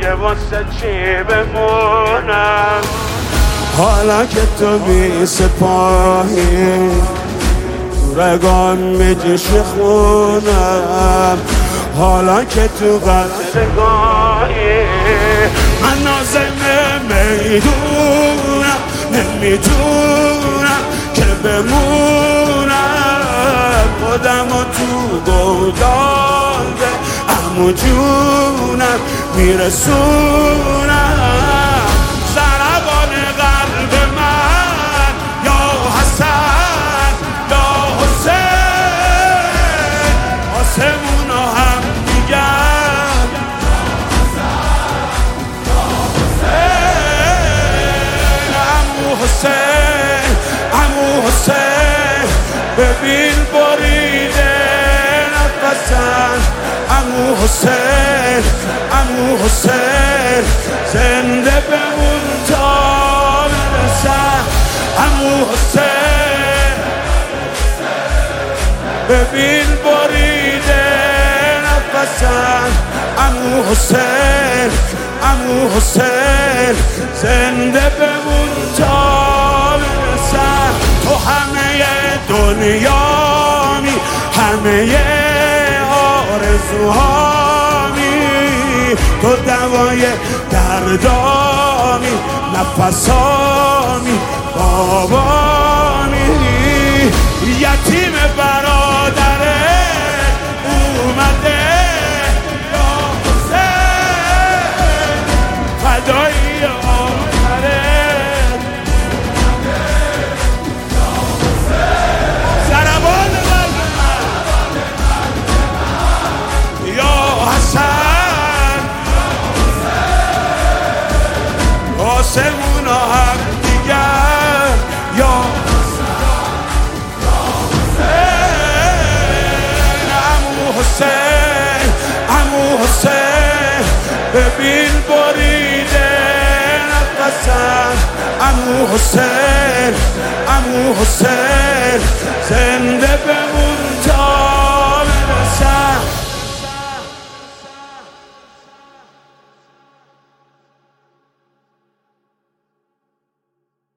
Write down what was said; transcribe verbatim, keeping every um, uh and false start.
دیگه واسه چی بمونم؟ حالا که تو بی سپاهی رگان میجیش خونم، حالا که تو قدرگاهی من نازم نمیدونم، نمیدونم که بمونم، خودم و تو گودالده امو جونم میرسونم. ضربان قلب من یا حسن یا حسین، آسمونا هم میگن عمو حسین، عمو حسین، ببین بریده نفسم. عمو حسین، عمو حسین، زنده بمون تا برسم. عمو حسین، ببین بریده نفسم. عمو حسین، عمو حسین، زنده بمون تا برسم. تو همه دنیامی، همه آرزوهامی، تو دوای دردامی، نفسامی، بابامی. یتیم برادره اومده یا حسین، فدایی آخره ضربان قلب من یا حسن، آسمونا هم دیگر یا حسین، عمو حسین، ببین بریده نفسم. عمو حسین، عمو حسین، زنده بمون